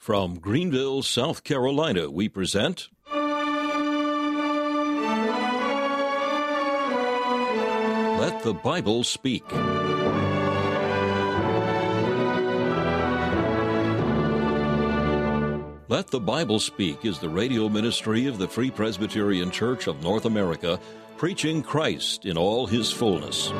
From Greenville, South Carolina, we present Let the Bible Speak. Let the Bible Speak is the radio ministry of the Free Presbyterian Church of North America, preaching Christ in all His fullness.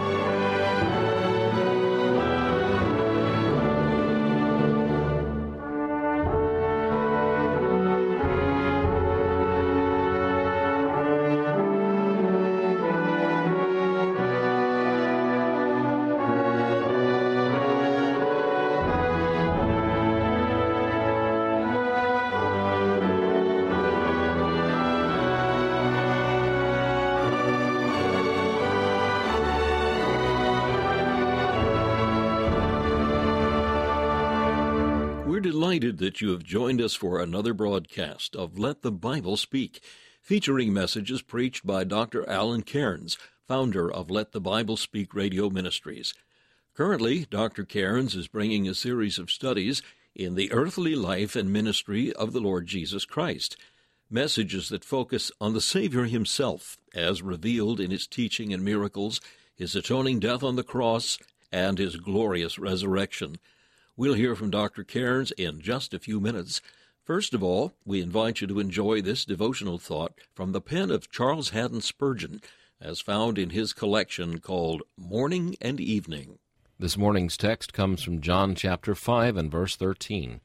Delighted that you have joined us for another broadcast of Let the Bible Speak, featuring messages preached by Dr. Alan Cairns, founder of Let the Bible Speak Radio Ministries. Currently, Dr. Cairns is bringing a series of studies in the earthly life and ministry of the Lord Jesus Christ, messages that focus on the Savior himself, as revealed in his teaching and miracles, his atoning death on the cross, and his glorious resurrection. We'll hear from Dr. Cairns in just a few minutes. First of all, we invite you to enjoy this devotional thought from the pen of Charles Haddon Spurgeon, as found in his collection called Morning and Evening. This morning's text comes from John chapter 5 and verse 13.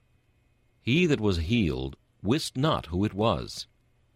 He that was healed wist not who it was.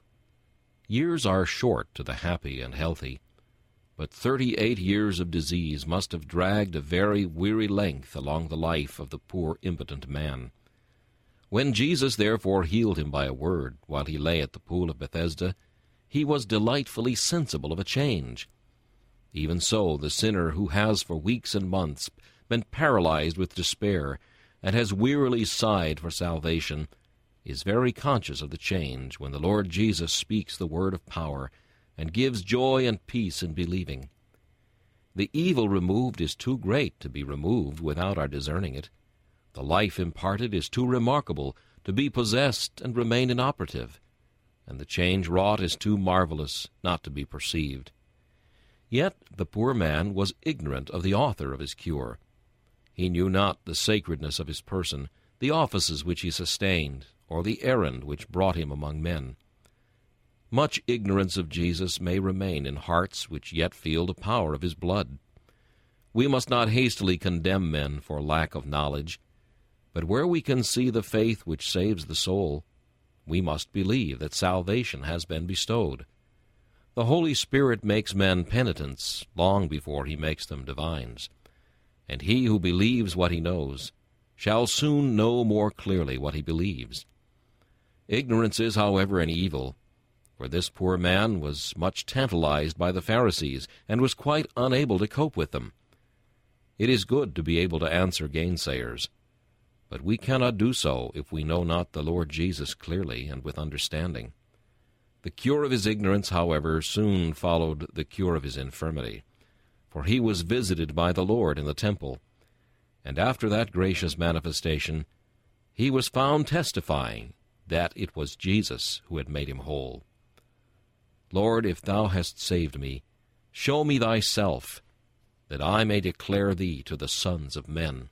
Years are short to the happy and healthy, but 38 years of disease must have dragged a very weary length along the life of the poor impotent man. When Jesus therefore healed him by a word while he lay at the pool of Bethesda, he was delightfully sensible of a change. Even so, the sinner who has for weeks and months been paralyzed with despair and has wearily sighed for salvation is very conscious of the change when the Lord Jesus speaks the word of power and gives joy and peace in believing. The evil removed is too great to be removed without our discerning it. The life imparted is too remarkable to be possessed and remain inoperative, and the change wrought is too marvelous not to be perceived. Yet the poor man was ignorant of the author of his cure. He knew not the sacredness of his person, the offices which he sustained, or the errand which brought him among men. Much ignorance of Jesus may remain in hearts which yet feel the power of his blood. We must not hastily condemn men for lack of knowledge, but where we can see the faith which saves the soul, we must believe that salvation has been bestowed. The Holy Spirit makes men penitents long before he makes them divines, and he who believes what he knows shall soon know more clearly what he believes. Ignorance is, however, an evil, for this poor man was much tantalized by the Pharisees, and was quite unable to cope with them. It is good to be able to answer gainsayers, but we cannot do so if we know not the Lord Jesus clearly and with understanding. The cure of his ignorance, however, soon followed the cure of his infirmity, for he was visited by the Lord in the temple, and after that gracious manifestation, he was found testifying that it was Jesus who had made him whole. Lord, if thou hast saved me, show me thyself, that I may declare thee to the sons of men.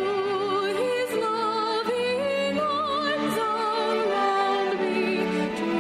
Through his loving arms around me,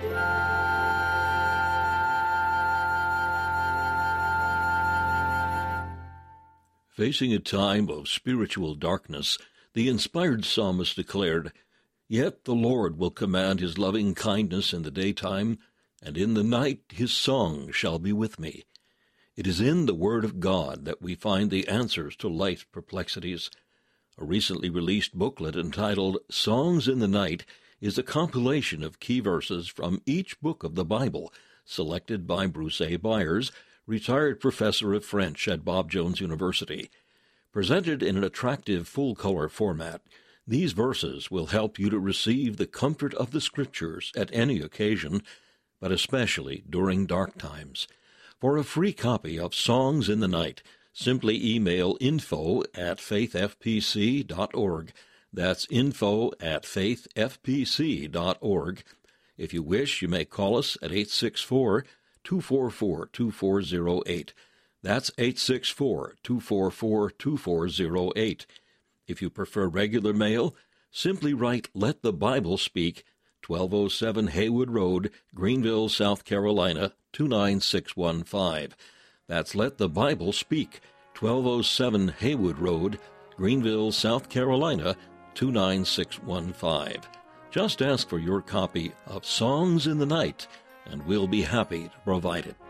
Facing a time of spiritual darkness, the inspired psalmist declared, "Yet the Lord will command his loving kindness in the daytime, and in the night his song shall be with me." It is in the Word of God that we find the answers to life's perplexities. A recently released booklet entitled Songs in the Night is a compilation of key verses from each book of the Bible, selected by Bruce A. Byers, retired professor of French at Bob Jones University. Presented in an attractive full-color format, these verses will help you to receive the comfort of the Scriptures at any occasion, but especially during dark times. For a free copy of Songs in the Night, simply email info@faithfpc.org. That's info@faithfpc.org. If you wish, you may call us at 864-244-2408. That's 864-244-2408. If you prefer regular mail, simply write Let the Bible Speak, 1207 Haywood Road, Greenville, South Carolina, 29615. That's Let the Bible Speak, 1207 Haywood Road, Greenville, South Carolina, 29615. Just ask for your copy of Songs in the Night, and we'll be happy to provide it.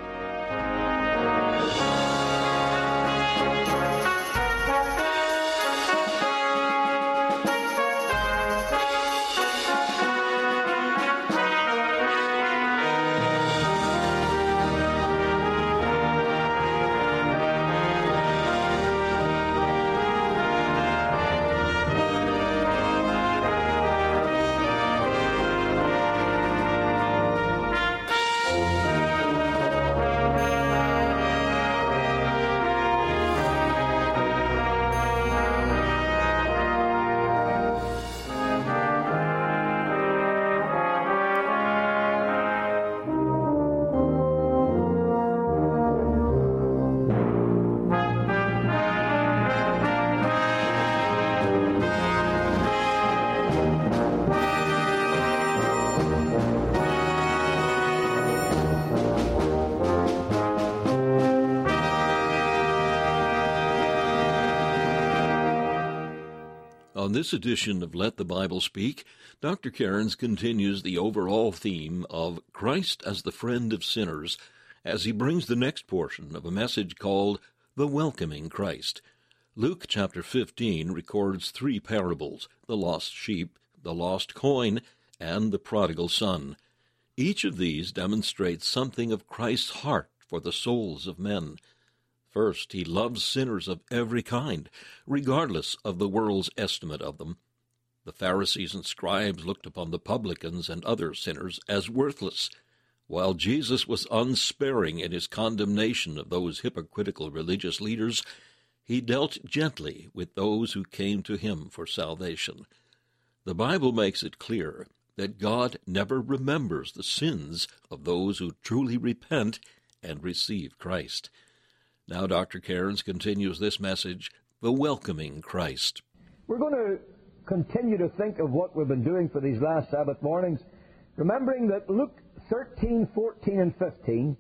On this edition of Let the Bible Speak, Dr. Cairns continues the overall theme of Christ as the Friend of Sinners as he brings the next portion of a message called The Welcoming Christ. Luke chapter 15 records three parables, the lost sheep, the lost coin, and the prodigal son. Each of these demonstrates something of Christ's heart for the souls of men. First, he loves sinners of every kind, regardless of the world's estimate of them. The Pharisees and scribes looked upon the publicans and other sinners as worthless, while Jesus was unsparing in his condemnation of those hypocritical religious leaders. He dealt gently with those who came to him for salvation. The Bible makes it clear that God never remembers the sins of those who truly repent and receive Christ. Now Dr. Cairns continues this message, The Welcoming Christ. We're going to continue to think of what we've been doing for these last Sabbath mornings, remembering that Luke 13, 14, and 15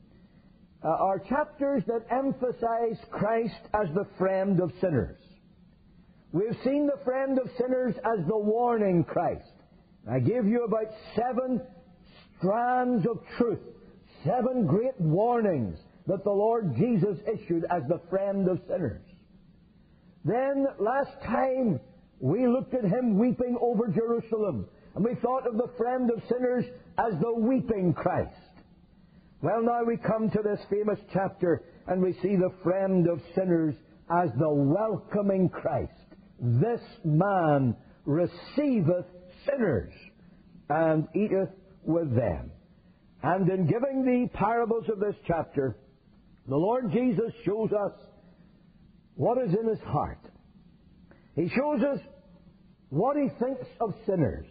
are chapters that emphasize Christ as the friend of sinners. We've seen the friend of sinners as the warning Christ. I gave you about 7 strands of truth, 7 great warnings that the Lord Jesus issued as the friend of sinners. Then, last time, we looked at him weeping over Jerusalem, and we thought of the friend of sinners as the weeping Christ. Well, now we come to this famous chapter, and we see the friend of sinners as the welcoming Christ. This man receiveth sinners, and eateth with them. And in giving the parables of this chapter, the Lord Jesus shows us what is in his heart. He shows us what he thinks of sinners,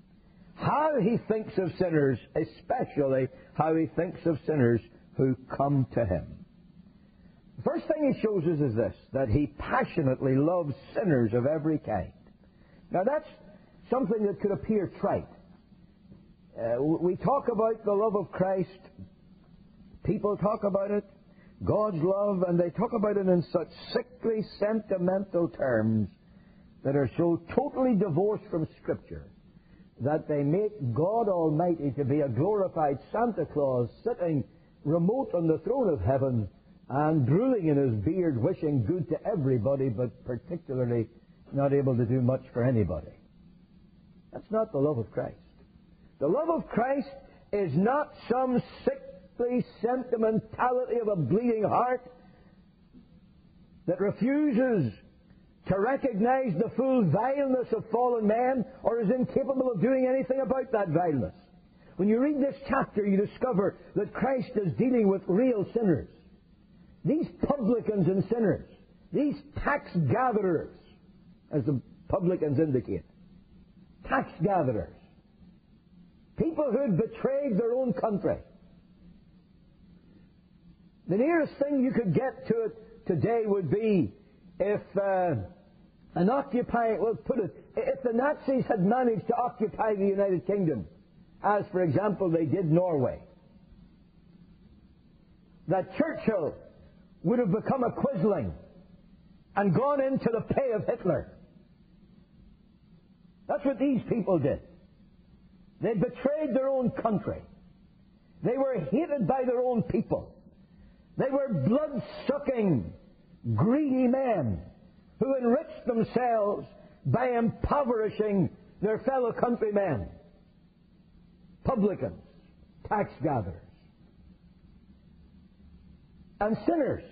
how he thinks of sinners, especially how he thinks of sinners who come to him. The first thing he shows us is this, that he passionately loves sinners of every kind. Now that's something that could appear trite. We talk about the love of Christ. People talk about it, God's love, and they talk about it in such sickly, sentimental terms that are so totally divorced from Scripture that they make God Almighty to be a glorified Santa Claus sitting remote on the throne of heaven and drooling in his beard, wishing good to everybody, but particularly not able to do much for anybody. That's not the love of Christ. The love of Christ is not some sickly sentimentality of a bleeding heart that refuses to recognize the full vileness of fallen men or is incapable of doing anything about that vileness. When you read this chapter, you discover that Christ is dealing with real sinners. These publicans and sinners, these tax gatherers, as the publicans indicate, tax gatherers, people who had betrayed their own country. The nearest thing you could get to it today would be if if the Nazis had managed to occupy the United Kingdom, as, for example, they did Norway, that Churchill would have become a quisling and gone into the pay of Hitler. That's what these people did. They betrayed their own country. They were hated by their own people. They were blood-sucking, greedy men who enriched themselves by impoverishing their fellow countrymen. Publicans, tax gatherers, and sinners.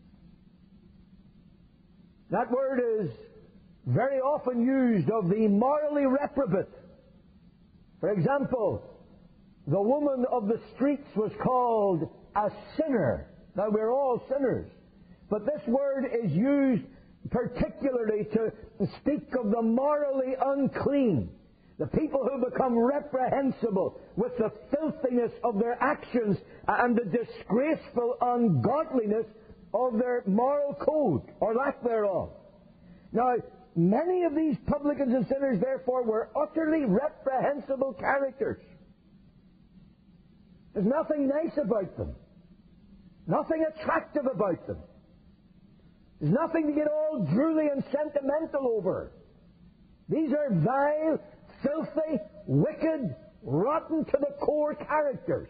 That word is very often used of the morally reprobate. For example, the woman of the streets was called a sinner. Now, we're all sinners. But this word is used particularly to speak of the morally unclean, the people who become reprehensible with the filthiness of their actions and the disgraceful ungodliness of their moral code, or lack thereof. Now, many of these publicans and sinners, therefore, were utterly reprehensible characters. There's nothing nice about them. Nothing attractive about them. There's nothing to get all drooly and sentimental over. These are vile, filthy, wicked, rotten to the core characters.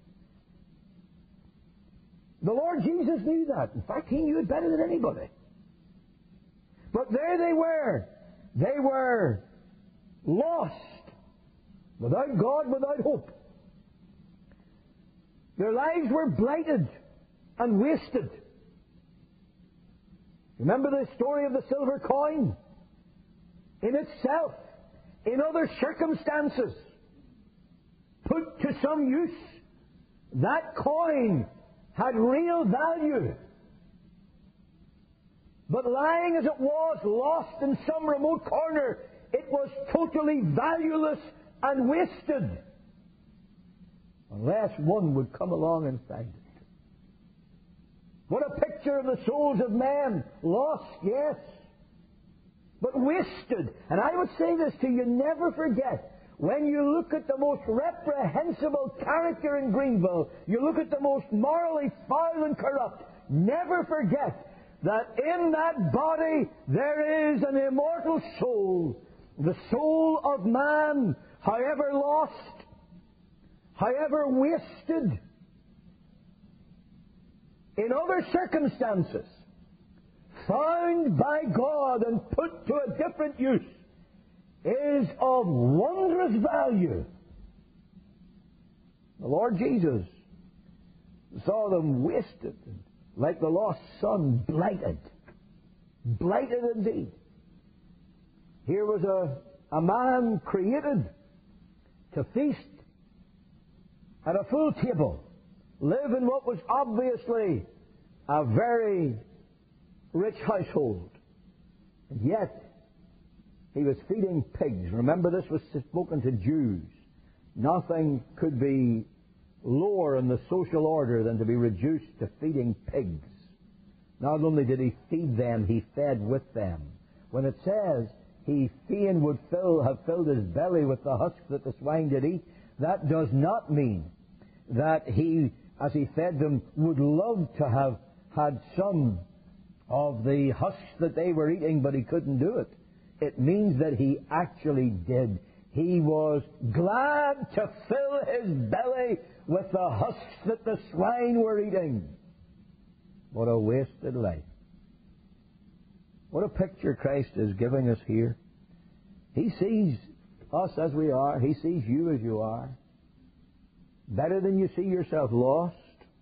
The Lord Jesus knew that. In fact, He knew it better than anybody. But there they were. They were lost, without God, without hope. Their lives were blighted and wasted. Remember the story of the silver coin? In itself, in other circumstances, put to some use, that coin had real value. But lying as it was, lost in some remote corner, it was totally valueless and wasted, unless one would come along and find it. What a picture of the souls of men. Lost, yes, but wasted. And I would say this to you, never forget, when you look at the most reprehensible character in Greenville, you look at the most morally foul and corrupt, never forget that in that body there is an immortal soul. The soul of man, however lost, however wasted, in other circumstances, found by God and put to a different use, is of wondrous value. The Lord Jesus saw them wasted, like the lost son, blighted. Blighted indeed. Here was a man created to feast at a full table, live in what was obviously a very rich household. And yet, he was feeding pigs. Remember, this was spoken to Jews. Nothing could be lower in the social order than to be reduced to feeding pigs. Not only did he feed them, he fed with them. When it says he fain would have filled his belly with the husk that the swine did eat, that does not mean that He, as He fed them, would love to have had some of the husks that they were eating, but He couldn't do it. It means that He actually did. He was glad to fill His belly with the husks that the swine were eating. What a wasted life. What a picture Christ is giving us here. He sees us as we are. He sees you as you are. Better than you see yourself, lost,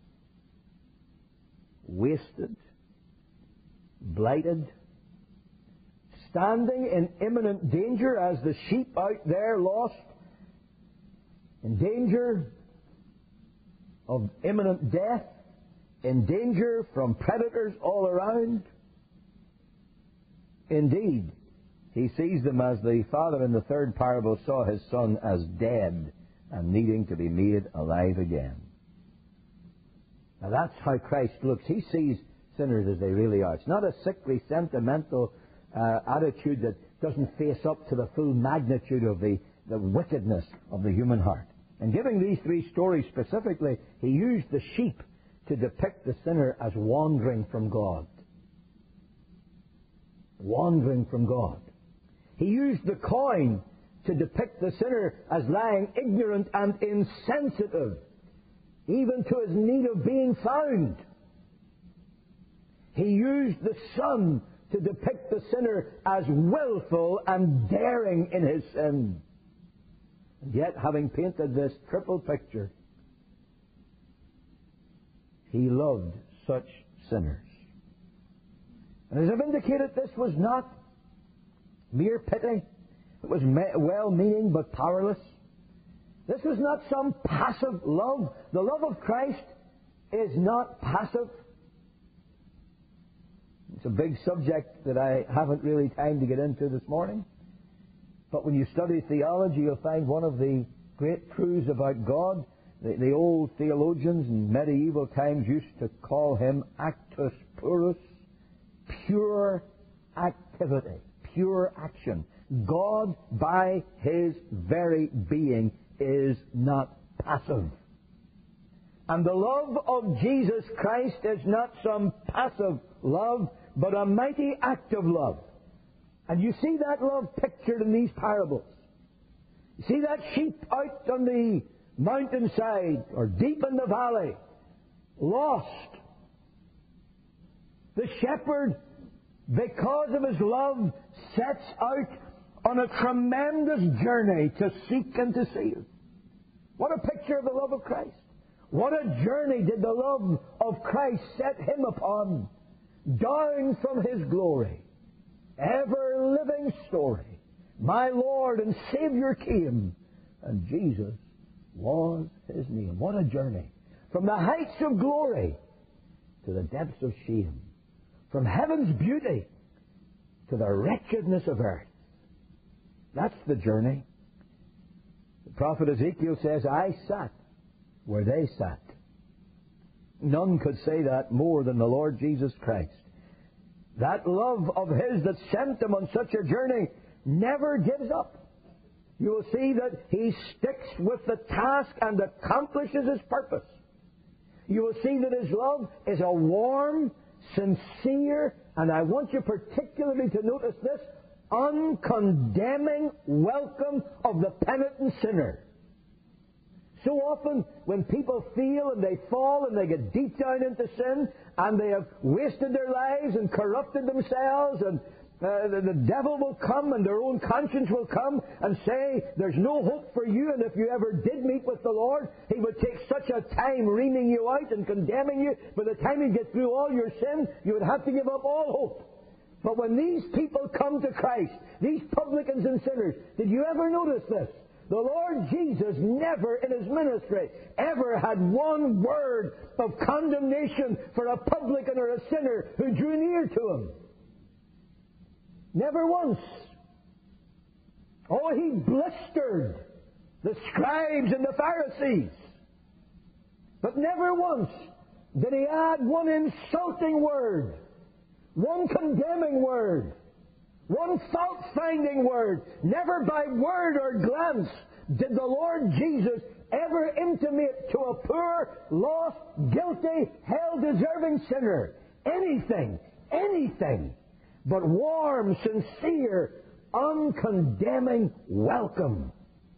wasted, blighted, standing in imminent danger as the sheep out there, lost, in danger of imminent death, in danger from predators all around. Indeed, He sees them as the father in the third parable saw his son as dead and needing to be made alive again. Now that's how Christ looks. He sees sinners as they really are. It's not a sickly, sentimental attitude that doesn't face up to the full magnitude of the wickedness of the human heart. And giving these three stories specifically, He used the sheep to depict the sinner as wandering from God. Wandering from God. He used the coin to depict the sinner as lying ignorant and insensitive, even to his need of being found. He used the sun to depict the sinner as willful and daring in his sin. And yet, having painted this triple picture, He loved such sinners. And as I've indicated, this was not mere pity. It was well-meaning but powerless. This was not some passive love. The love of Christ is not passive. It's a big subject that I haven't really time to get into this morning. But when you study theology, you'll find one of the great truths about God. The old theologians in medieval times used to call Him actus purus, pure activity, pure action. God, by His very being, is not passive. And the love of Jesus Christ is not some passive love, but a mighty active love. And you see that love pictured in these parables. You see that sheep out on the mountainside or deep in the valley, lost. The shepherd, because of his love, sets out on a tremendous journey to seek and to save. What a picture of the love of Christ. What a journey did the love of Christ set Him upon, down from His glory. Ever-living story. My Lord and Savior came, and Jesus was His name. What a journey. From the heights of glory to the depths of shame. From heaven's beauty to the wretchedness of earth. That's the journey. The prophet Ezekiel says, I sat where they sat. None could say that more than the Lord Jesus Christ. That love of His that sent Him on such a journey never gives up. You will see that He sticks with the task and accomplishes His purpose. You will see that His love is a warm, sincere, and I want you particularly to notice this, uncondemning welcome of the penitent sinner. So often, when people feel and they fall and they get deep down into sin and they have wasted their lives and corrupted themselves, and the devil will come and their own conscience will come and say, there's no hope for you, and if you ever did meet with the Lord, He would take such a time reaming you out and condemning you. By the time you get through all your sin, you would have to give up all hope. But when these people come to Christ, these publicans and sinners, did you ever notice this? The Lord Jesus never in His ministry ever had one word of condemnation for a publican or a sinner who drew near to Him. Never once. Oh, He blistered the scribes and the Pharisees. But never once did He add one insulting word, one condemning word, one fault-finding word. Never by word or glance did the Lord Jesus ever intimate to a poor, lost, guilty, hell-deserving sinner anything but warm, sincere, uncondemning welcome.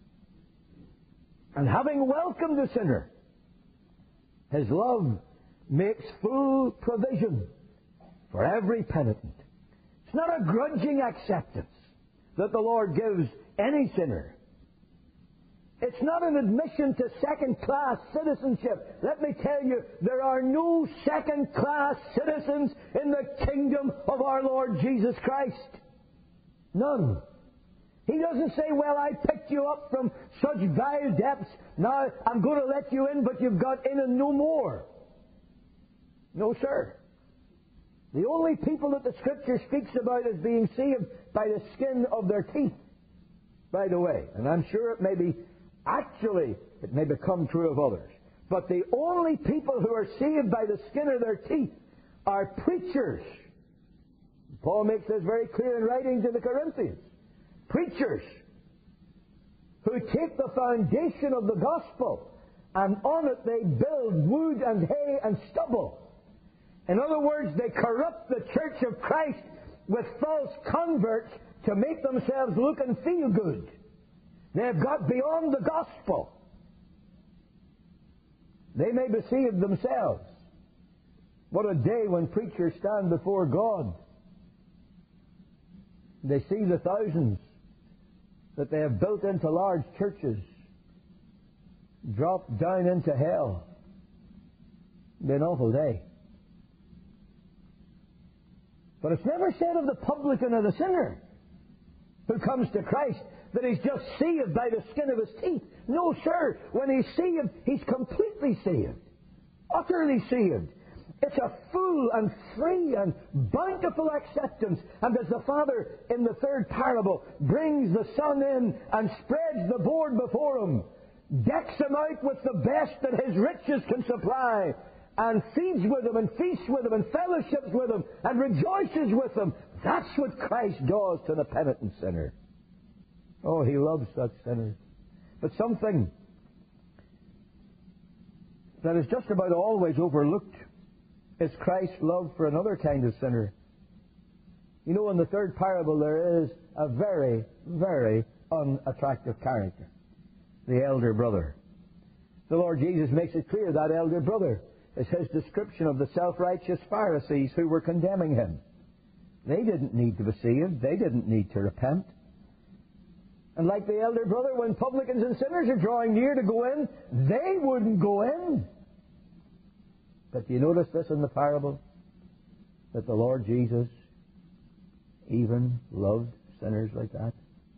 And having welcomed the sinner, His love makes full provision for every penitent. It's not a grudging acceptance that the Lord gives any sinner. It's not an admission to second-class citizenship. Let me tell you, there are no second-class citizens in the kingdom of our Lord Jesus Christ. None. He doesn't say, well, I picked you up from such vile depths. Now I'm going to let you in, but you've got in and no more. No, sir. The only people that the Scripture speaks about as being saved by the skin of their teeth, by the way, and I'm sure it may become true of others, but the only people who are saved by the skin of their teeth are preachers. Paul makes this very clear in writing to the Corinthians. Preachers who take the foundation of the gospel and on it they build wood and hay and stubble. In other words, they corrupt the church of Christ with false converts to make themselves look and feel good. They've got beyond the gospel. They may be saved themselves. What a day when preachers stand before God. They see the thousands that they have built into large churches drop down into hell. It'll be an awful day. But it's never said of the publican or the sinner who comes to Christ that he's just saved by the skin of his teeth. No, sir. When he's saved, he's completely saved. Utterly saved. It's a full and free and bountiful acceptance. And as the Father in the third parable brings the Son in and spreads the board before him, decks him out with the best that his riches can supply, and feeds with him and feasts with him and fellowships with him and rejoices with him, that's what Christ does to the penitent sinner. Oh, He loves such sinners. But something that is just about always overlooked is Christ's love for another kind of sinner. You know, in the third parable there is a very, very unattractive character. The elder brother. The Lord Jesus makes it clear that elder brother is His description of the self-righteous Pharisees who were condemning Him. They didn't need to be saved. They didn't need to repent. And like the elder brother, when publicans and sinners are drawing near to go in, they wouldn't go in. But do you notice this in the parable? That the Lord Jesus even loved sinners like that.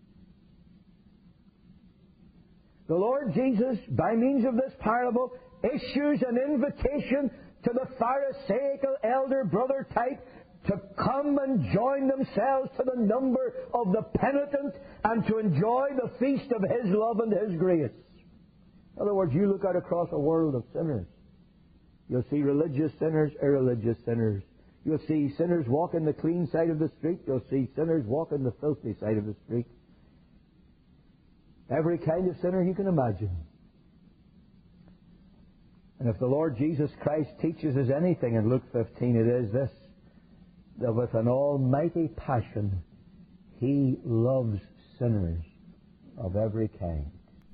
The Lord Jesus, by means of this parable, issues an invitation to the Pharisaical elder brother type to come and join themselves to the number of the penitent and to enjoy the feast of His love and His grace. In other words, you look out across a world of sinners. You'll see religious sinners, irreligious sinners. You'll see sinners walking the clean side of the street. You'll see sinners walking the filthy side of the street. Every kind of sinner you can imagine. And if the Lord Jesus Christ teaches us anything in Luke 15, it is this: that with an almighty passion He loves sinners of every kind.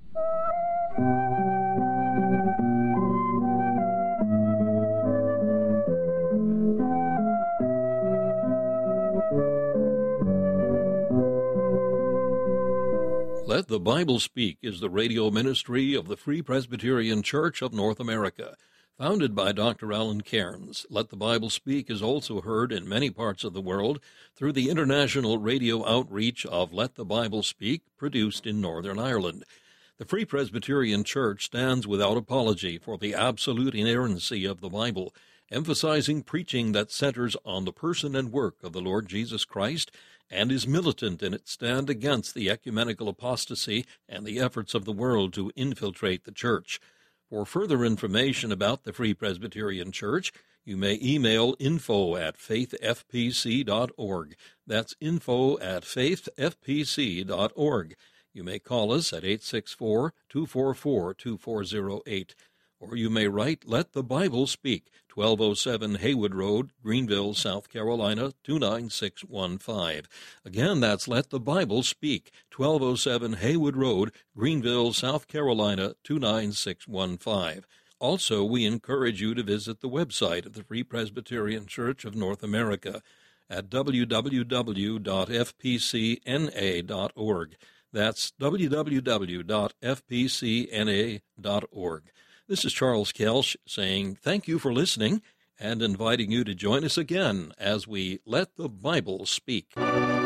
Let the Bible Speak is the radio ministry of the Free Presbyterian Church of North America. Founded by Dr. Alan Cairns, Let the Bible Speak is also heard in many parts of the world through the international radio outreach of Let the Bible Speak, produced in Northern Ireland. The Free Presbyterian Church stands without apology for the absolute inerrancy of the Bible, emphasizing preaching that centers on the person and work of the Lord Jesus Christ, and is militant in its stand against the ecumenical apostasy and the efforts of the world to infiltrate the church. For further information about the Free Presbyterian Church, you may email info@faithfpc.org. That's info@faithfpc.org. You may call us at 864-244-2408, or you may write Let the Bible Speak, 1207 Haywood Road, Greenville, South Carolina, 29615. Again, that's Let the Bible Speak, 1207 Haywood Road, Greenville, South Carolina, 29615. Also, we encourage you to visit the website of the Free Presbyterian Church of North America at www.fpcna.org. That's www.fpcna.org. This is Charles Kelsch saying thank you for listening and inviting you to join us again as we Let the Bible Speak.